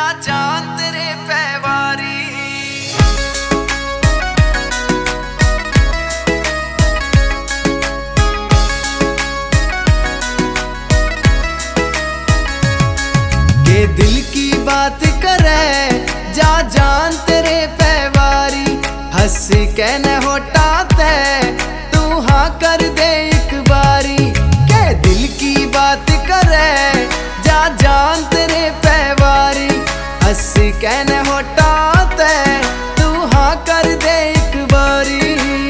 जान तेरे पैवारी। के दिल की बात करे जा जान तेरे पैवारी। हंस के न होटाते तू हाँ कर दे एक बारी। के दिल की बात करे जा जान तेरे पैवारी। हंस के न होटाते तू हाँ कर दे एक बारी।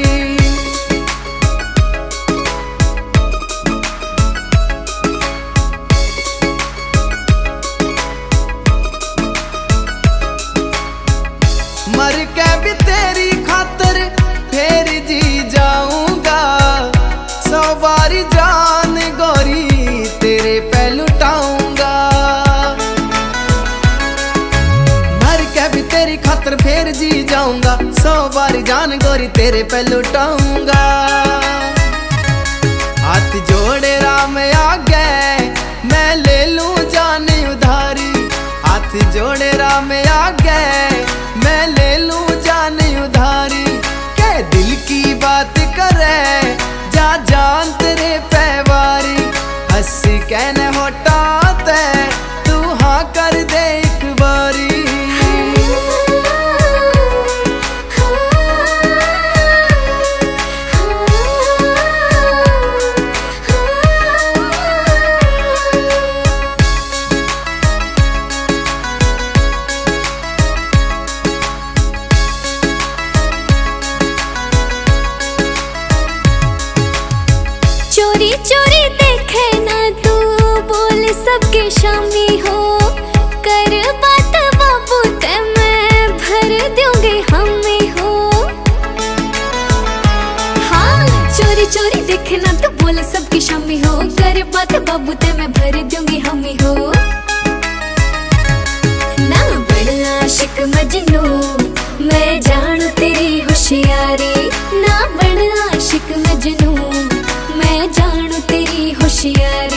मर के भी तेरी खातर फेर जी जाऊंगा। 100 बारी जान गोरी तेरे पे लुटाऊंगा। मर के भी तेरी खातर फेर जी जाऊंगा। 100 बारी जान गोरी तेरे पे लुटाऊंगा। हाथ जोड़े राम आगे मैं ले लूं जान उधारी। हाथ जोड़े राम आगे मैं ले लूं जान उधारी। के दिल की बात करे जा जान तेरे पैवारी। हंस के न होटाते तू हाँ कर दे एक बारी। चोरी चोरी देखे ना तू बोल सबके शामी हो। कर बात बाबू ते मैं भर दूंगी हमें हो। हाँ चोरी चोरी देखे ना तू बोल सबके शामी हो। कर बात बाबू ते मैं भर दूंगी हमें हो। ना बड़ा आशिक मजनू मैं जानू तेरी होशियारी। ना बड़ा आशिक मजनू मैं जानू तेरी होशियारी।